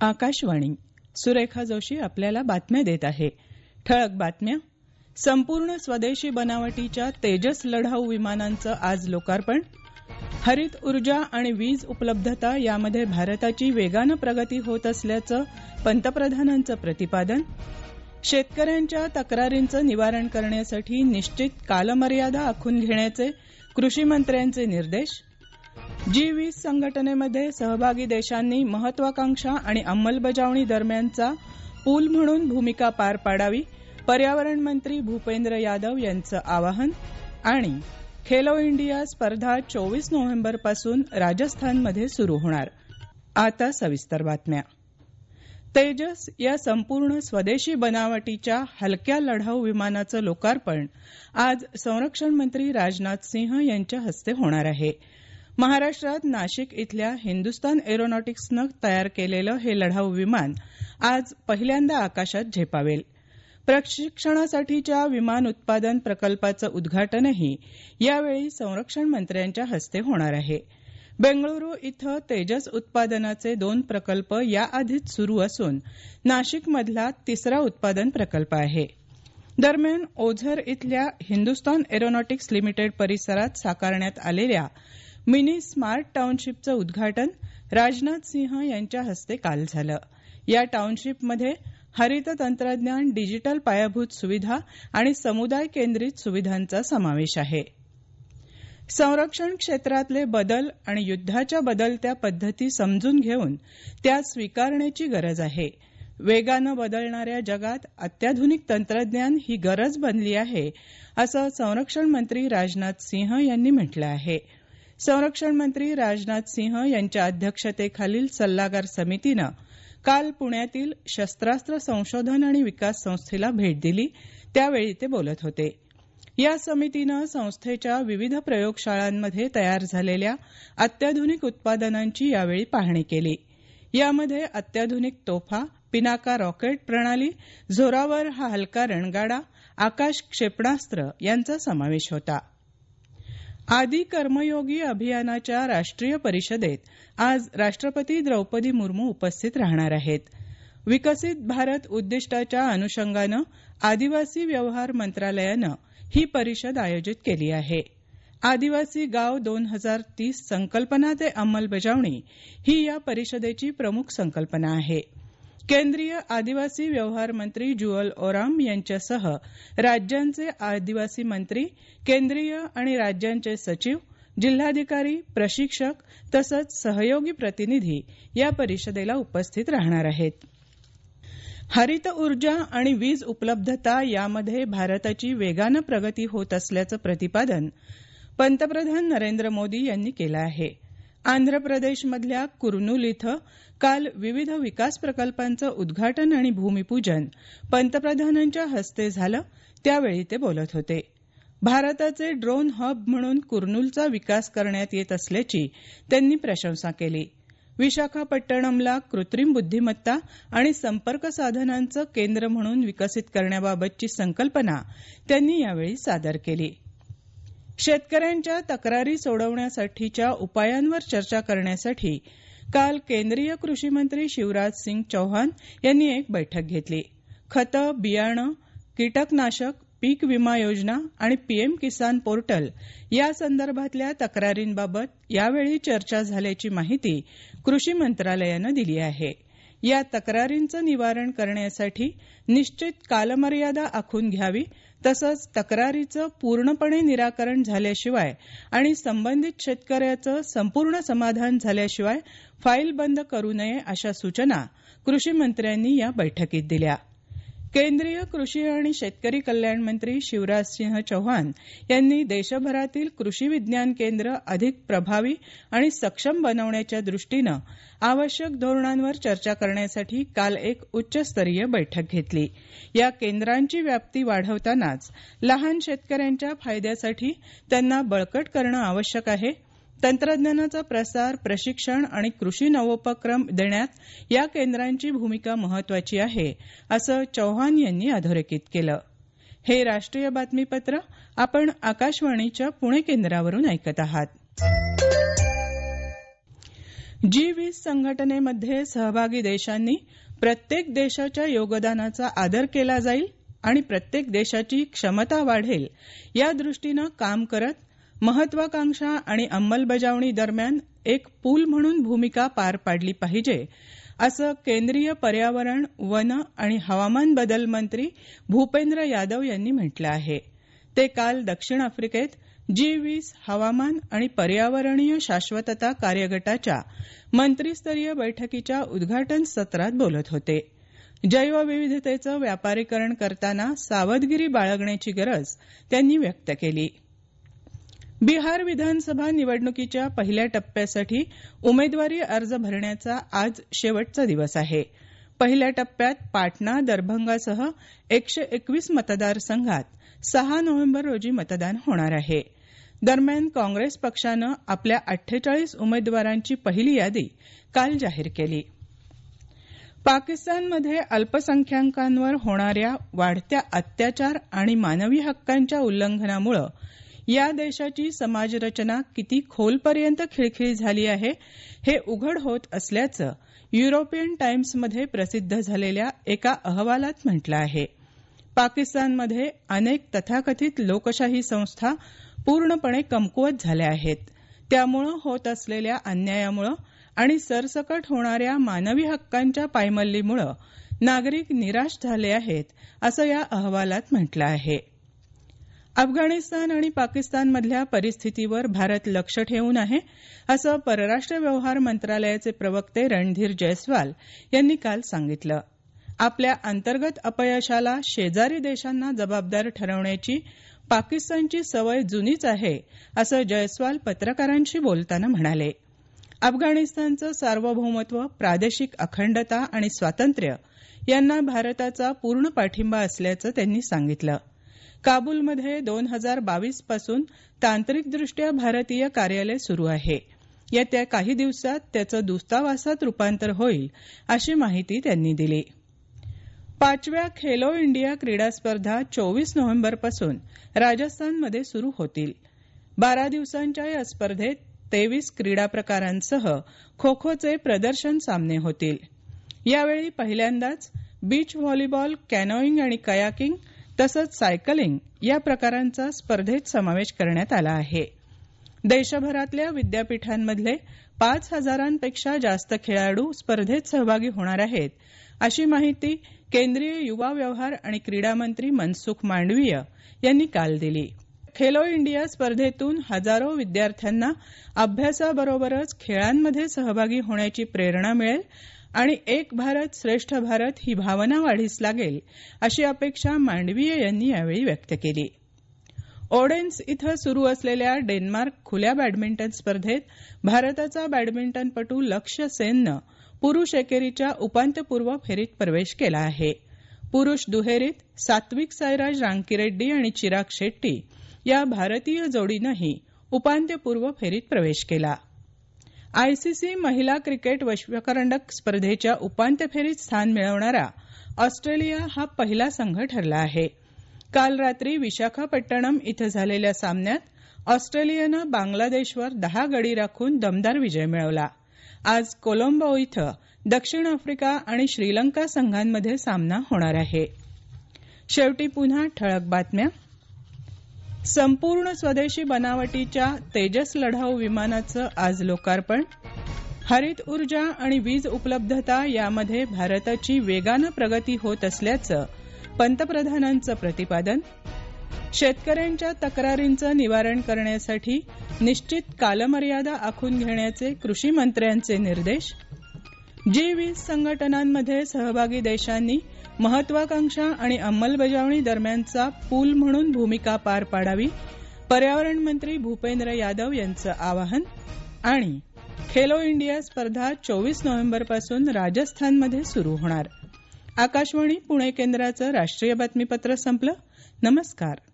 आकाशवाणी. सुरेखा जोशी आपल्याला बातम्या देत आहे. ठळक बातम्या. संपूर्ण स्वदेशी बनावटीच्या तेजस लढाऊ विमानांचं आज लोकार्पण. हरित ऊर्जा आणि वीज उपलब्धता यामध्ये भारताची वेगानं प्रगती होत असल्याचं पंतप्रधानांचं प्रतिपादन. शेतकऱ्यांच्या तक्रारींचं निवारण करण्यासाठी निश्चित कालमर्यादा आखून घेण्याचे कृषी मंत्र्यांचे निर्देश. G20 संघटनेमध्ये सहभागी देशांनी महत्वाकांक्षा आणि अंमलबजावणी दरम्यानचा पूल म्हणून भूमिका पार पाडावी, पर्यावरण मंत्री भूपेंद्र यादव यांचं आवाहन. आणि खेलो इंडिया स्पर्धा 24 नोव्हेंबरपासून राजस्थानमध्ये सुरू होणार. आता सविस्तर बातम्या. तेजस या संपूर्ण स्वदेशी बनावटीच्या हलक्या लढाऊ विमानाचं लोकार्पण आज संरक्षण मंत्री राजनाथ सिंह यांच्या हस्ते होणार आहे. महाराष्ट्रात नाशिक इथल्या हिंदुस्तान एरोनॉटिक्सनं तयार केलेलं हे लढाऊ विमान आज पहिल्यांदा आकाशात झेपावेल. प्रशिक्षणासाठीच्या विमान उत्पादन प्रकल्पाचं उद्घाटनही यावेळी संरक्षण मंत्र्यांच्या हस्ते होणार आहे. बेंगळुरू इथं तेजस उत्पादनाचे 2 प्रकल्प याआधीच सुरू असून नाशिकमधला तिसरा उत्पादन प्रकल्प आहे. दरम्यान ओझर इथल्या हिंदुस्तान एरोनॉटिक्स लिमिटेड परिसरात साकारण्यात आलेल्या मिनी स्मार्ट टाउनशिपचं उद्घाटन राजनाथ सिंह यांच्या हस्ते काल झालं. या टाउनशिपमध्ये हरित तंत्रज्ञान, डिजिटल पायाभूत सुविधा आणि समुदाय केंद्रित सुविधांचा समावेश आहे. संरक्षण क्षेत्रातले बदल आणि युद्धाच्या बदलत्या पद्धती समजून घेऊन त्या स्वीकारण्याची गरज आहे. वेगानं बदलणाऱ्या जगात अत्याधुनिक तंत्रज्ञान ही गरज बनली आहे, असं संरक्षण मंत्री राजनाथ सिंह यांनी म्हटलं आहे. संरक्षण मंत्री राजनाथ सिंह यांच्या अध्यक्षतेखालील सल्लागार समितीनं काल पुण्यातील शस्त्रास्त्र संशोधन आणि विकास संस्थेला भेट दिली, त्यावेळी ते बोलत होते. या समितीनं संस्थेच्या विविध प्रयोगशाळांमध्ये तयार झालेल्या अत्याधुनिक उत्पादनांची यावेळी पाहणी केली. यामध्ये अत्याधुनिक तोफा, पिनाका रॉकेट प्रणाली, झोरावर हा हलका रणगाडा, आकाश क्षेपणास्त्र यांचा समावेश होता. आदी कर्मयोगी अभियानाच्या राष्ट्रीय परिषदेत आज राष्ट्रपती द्रौपदी मुर्मू उपस्थित राहणार आहेत. विकसित भारत उद्दिष्टाच्या अनुषंगानं आदिवासी व्यवहार मंत्रालयानं ही परिषद आयोजित केली आहे. आदिवासी गाव 2030 संकल्पना ते अंमलबजावणी ही या परिषदेची प्रमुख संकल्पना आहे. केंद्रीय आदिवासी व्यवहार मंत्री जुअल ओराम यांच्यासह राज्यांचे आदिवासी मंत्री, केंद्रीय आणि राज्यांचे सचिव, जिल्हाधिकारी, प्रशिक्षक तसंच सहयोगी प्रतिनिधी या परिषदेला उपस्थित राहणार आहेत. हरित ऊर्जा आणि वीज उपलब्धता यामध्ये भारताची वेगानं प्रगती होत असल्याचं प्रतिपादन पंतप्रधान नरेंद्र मोदी यांनी केलं आहे. आंध्र प्रदेशमधल्या कुर्नूल इथं काल विविध विकास प्रकल्पांचं उद्घाटन आणि भूमिपूजन पंतप्रधानांच्या हस्ते झालं, त्यावेळी ते बोलत होते. भारताचे ड्रोन हब म्हणून कुर्नूलचा विकास करण्यात येत असल्याची त्यांनी प्रशंसा केली. विशाखापट्टणमला कृत्रिम बुद्धिमत्ता आणि संपर्क साधनांचं केंद्र म्हणून विकसित करण्याबाबतची संकल्पना त्यांनी यावेळी सादर केली. शेतकऱ्यांच्या तक्रारी सोडवण्यासाठीच्या उपायांवर चर्चा करण्यासाठी काल केंद्रीय कृषी मंत्री शिवराज सिंग चौहान यांनी एक बैठक घेतली. खतं, बियाणं, कीटकनाशक, पीक विमा योजना आणि पीएम किसान पोर्टल या संदर्भातल्या तक्रारींबाबत यावेळी चर्चा झाल्याची माहिती कृषी मंत्रालयानं दिली आहे. या तक्रारींचं निवारण करण्यासाठी निश्चित कालमर्यादा आखून घ्यावी, तसंच तक्रारीचं पूर्णपणे निराकरण झाल्याशिवाय आणि संबंधित शेतकऱ्याचं संपूर्ण समाधान झाल्याशिवाय फाईल बंद करू नये अशा सूचना कृषी मंत्र्यांनी या बैठकीत दिल्या. केंद्रीय कृषी आणि शेतकरी कल्याण मंत्री शिवराज सिंह चौहान यांनी देशभरातील कृषी विज्ञान केंद्र अधिक प्रभावी आणि सक्षम बनवण्याच्या दृष्टीनं आवश्यक धोरणांवर चर्चा करण्यासाठी काल एक उच्चस्तरीय बैठक घेतली. या केंद्रांची व्याप्ती वाढवतानाच लहान शेतकऱ्यांच्या फायद्यासाठी त्यांना बळकट करणं आवश्यक आहे. तंत्रज्ञानाचा प्रसार, प्रशिक्षण आणि कृषी नवोपक्रम देण्यात या केंद्रांची भूमिका महत्वाची आहे, असं चौहान यांनी अधोरेखित केलं. हे राष्ट्रीय बातमीपत्र आपण आकाशवाणीच्या पुणे केंद्रावरून ऐकत आहात. G20 संघटनेमध्ये सहभागी देशांनी प्रत्येक देशाच्या योगदानाचा आदर केला जाईल आणि प्रत्येक देशाची क्षमता वाढेल या दृष्टीनं काम करत महत्वाकांक्षा आणि अंमलबजावणी दरम्यान एक पूल म्हणून भूमिका पार पाडली पाहिजे असं केंद्रीय पर्यावरण वन आणि हवामान बदल मंत्री भूपेंद्र यादव यांनी म्हटलं आहे. ते काल दक्षिण आफ्रिकेत G20 हवामान आणि पर्यावरणीय शाश्वतता कार्यगटाच्या मंत्रीस्तरीय बैठकीच्या उद्घाटन सत्रात बोलत होते. जैवविविधतेचं व्यापारीकरण करताना सावधगिरी बाळगण्याची गरज त्यांनी व्यक्त केली. बिहार विधानसभा निवडणुकीच्या पहिल्या टप्प्यासाठी उमेदवारी अर्ज भरण्याचा आज शेवटचा दिवस आहे. पहिल्या टप्प्यात पाटणा दरभंगासह 121 मतदारसंघात 6 नोव्हेंबर रोजी मतदान होणार आहे. दरम्यान काँग्रेस पक्षानं आपल्या 48 उमेदवारांची पहिली यादी काल जाहीर केली. पाकिस्तानमध्ये अल्पसंख्याकांवर होणाऱ्या वाढत्या अत्याचार आणि मानवी हक्कांच्या उल्लंघनामुळे या देशाची समाजरचना किती खोलपर्यंत खिळखिळी झाली आहे हे उघड होत असल्याचं युरोपियन टाइम्समध्ये प्रसिद्ध झालेल्या एका अहवालात म्हटलं आहे. पाकिस्तानमध्ये अनेक तथाकथित लोकशाही संस्था पूर्णपणे कमकुवत झाल्या आहेत. त्यामुळे होत असलेल्या अन्यायामुळे आणि सरसकट होणाऱ्या मानवी हक्कांच्या पायमल्लीमुळे नागरिक निराश झाले आहेत असं या अहवालात म्हटलं आहे. अफगाणिस्तान आणि पाकिस्तानमधल्या परिस्थितीवर भारत लक्ष ठेवून आहे असं परराष्ट्र व्यवहार मंत्रालयाचे प्रवक्ते रणधीर जयस्वाल यांनी काल सांगितलं. आपल्या अंतर्गत अपयशाला शेजारी देशांना जबाबदार ठरवण्याची पाकिस्तानची सवय जुनीच आहे असं जयस्वाल पत्रकारांशी बोलताना म्हणाले. अफगाणिस्तानचं सार्वभौमत्व, प्रादेशिक अखंडता आणि स्वातंत्र्य यांना भारताचा पूर्ण पाठिंबा असल्याचं त्यांनी सांगितलं. काबूलमध्ये 2022 पासून तांत्रिकदृष्ट्या भारतीय कार्यालय सुरू आहे. येत्या काही दिवसात त्याचं दूतावासात रूपांतर होईल अशी माहिती त्यांनी दिली. 5व्या खेलो इंडिया क्रीडा स्पर्धा 24 नोव्हेंबरपासून राजस्थानमध्ये सुरू होतील. 12 दिवसांच्या या स्पर्धेत 23 क्रीडा प्रकारांसह खो खोचे प्रदर्शन सामने होतील. यावेळी पहिल्यांदाच बीच व्हॉलीबॉल, कॅनोईंग आणि कयाकिंग तसंच सायकलिंग या प्रकारांचा स्पर्धेत समावेश करण्यात आला आहे. देशभरातल्या विद्यापीठांमधले 5,000पेक्षा जास्त खेळाडू स्पर्धेत सहभागी होणार आहेत अशी माहिती केंद्रीय युवा व्यवहार आणि क्रीडा मंत्री मनसुख मांडवीय यांनी काल दिली. खेलो इंडिया स्पर्धेतून हजारो विद्यार्थ्यांना अभ्यासाबरोबरच खेळांमध्ये सहभागी होण्याची प्रेरणा मिळेल आणि एक भारत श्रेष्ठ भारत ही भावना वाढीस लागेल अशी अपेक्षा मांडवीय यांनी यावेळी व्यक्त केली. ओडेन्स इथं सुरू असलेल्या डेन्मार्क खुल्या बॅडमिंटन स्पर्धेत भारताचा बॅडमिंटनपटू लक्ष्य सेननं पुरुष एकेरीच्या उपांत्यपूर्व फेरीत प्रवेश केला आहे. पुरुष दुहेरीत सात्विक साईराज रांकीरेड्डी आणि चिराग शेट्टी या भारतीय जोडीनंही उपांत्यपूर्व फेरीत प्रवेश केला. आयसीसी महिला क्रिकेट विश्वकरंडक स्पर्धेच्या उपांत्य फेरीत स्थान मिळवणारा ऑस्ट्रेलिया हा पहिला संघ ठरला आहे. काल रात्री विशाखापट्टणम इथं झालेल्या सामन्यात ऑस्ट्रेलियानं बांगलादेशवर 10 गडी राखून दमदार विजय मिळवला. आज कोलंबो इथं दक्षिण आफ्रिका आणि श्रीलंका संघांमध्ये सामना होणार आहे. शेवटी पुन्हा ठळक बातम्या. संपूर्ण स्वदेशी बनावटीच्या तेजस लढाऊ विमानाचं आज लोकार्पण. हरित ऊर्जा आणि वीज उपलब्धता यामध्ये भारताची वेगानं प्रगती होत असल्याचं पंतप्रधानांचं प्रतिपादन. शेतकऱ्यांच्या तक्रारींचं निवारण करण्यासाठी निश्चित कालमर्यादा आखून घेण्याचे कृषी मंत्र्यांचे निर्देश. G20 संघटनांमध्ये सहभागी देशांनी महत्वाकांक्षा आणि अंमलबजावणी दरम्यानचा पूल म्हणून भूमिका पार पाडावी, पर्यावरण मंत्री भूपेंद्र यादव यांचं आवाहन. आणि खेलो इंडिया स्पर्धा 24 नोव्हेंबरपासून राजस्थानमध्ये सुरू होणार. आकाशवाणी पुणे केंद्राचं राष्ट्रीय बातमीपत्र संपलं. नमस्कार.